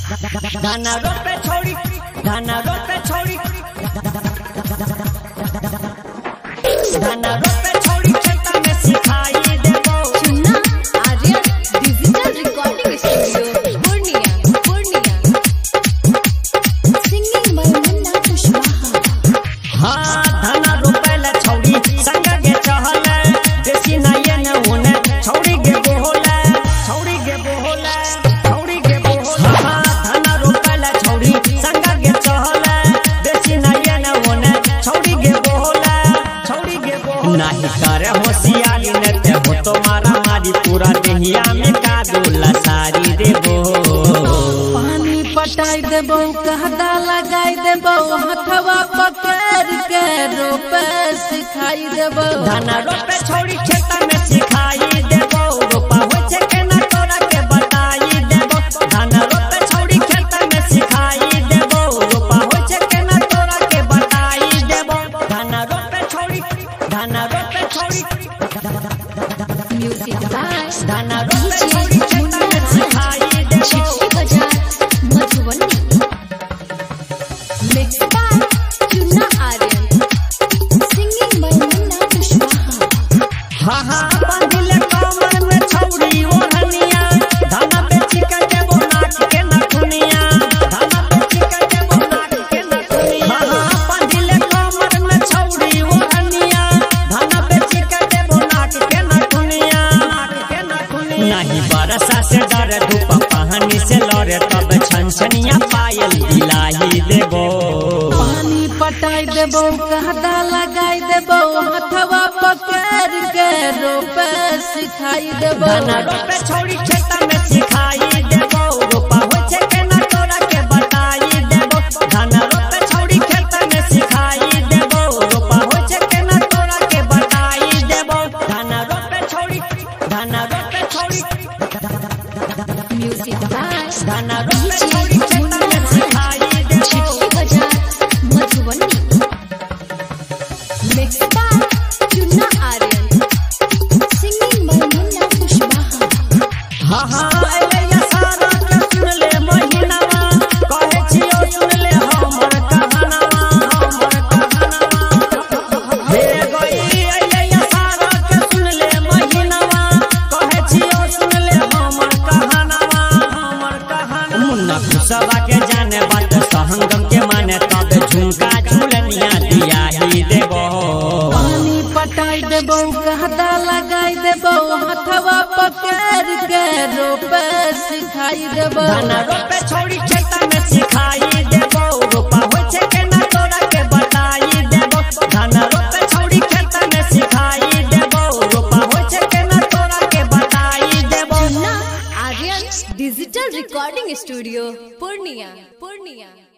धाना रोपे छोड़ी धाना रोपे छोड़ी धाना रोपे छोड़ी खेता में सिखाई देबो Chunna Aryan digital recording studio Purnia singing by Munna Kushwaha. हाँ धाना रोपे ले छोड़ी संग गे चहले देसी नाये न होने छोड़ी गे बोले छोड़ी गे बोले छोड़ी गे बोले। हाँ धाना रोपे ले छोड़ी संग गे चहले देसी नाये न होने छोड़ी गे बोले छोड़ी गे बोले। नहीं करे होशियारी ने ते हो तो मारा मारी पूरा देहिया में कादुला सारी देबो पानी पटाई देबो कहदा लगाई देबो हथवा पकड़ के रोपे सिखाई देबो धाना रोपे छोड़ी खेता में सिखाई देबो रोपा हो छे के ना तोरा के बताई देबो धाना रोपे छोड़ी खेता में सिखाई देबो रोपा हो छे के ना तोरा के बताई देबो धाना रोपे छोड़ी म्यूजिक बाय धाना रोपे छोड़ी खेता में सिखाई देबो चिट्ठी बाजार Madhubani mix by Chunna Aryan singing by Munna Kushwaha. हाँ हाँ बांधिले कमर में छौड़ी ओढ़निया धाना बेची के देबो नाक के नथुनिया धाना बेची के देबो नाक के नथुनिया। हाँ हाँ बांधिले कमर में छौड़ी ओढ़निया धाना बेची के देबो नाक के नथुनिया नहीं बरसा से डर धूप पानी से लड़े तब छनछनिया पायल दिलाई देबो पानी पटाई देबो कहदा लगाई देबो हथवा पकड़ के रोपे सिखाई देबो धाना रोपे छोड़ी खेता में सिखाई देबो रोपा हो छे के ना तोरा के बताई देबो धाना रोपे छोड़ी खेता में सिखाई देबो रोपा हो छे के ना तोरा के बताई देबो धाना रोपे छोड़ी म्यूजिक बाय धाना रोपे छोड़ी खेता में सिखाई देबो चिट्ठी बाजार Madhubani mix by Chunna Aryan singing by Munna Kushwaha. हाँ हाँ अरे या सारा के सुन ले महीनावा कहे छियो सुन ले हमर कहानावा हे गई अरे या सारा के सुन ले महीनावा कहे छियो सुन ले हमर कहानावा मुन्ना खुशवा के जाने बात सहंगम के माने तब झुमका झुलनिया दिया ही देबो पानी पटाई देबो कहदा लगाई देबो हथवा पकड़ के रोपे सिखाई देबो धाना रोपे छोड़ी खेता में सिखाई देबो रोपा हो छे के ना तोरा के बताई देबो धाना रोपे छोड़ी खेता में सिखाई देबो रोपा हो छे के ना तोरा के बताई देबो। Chunna Aryan digital recording studio Purnia.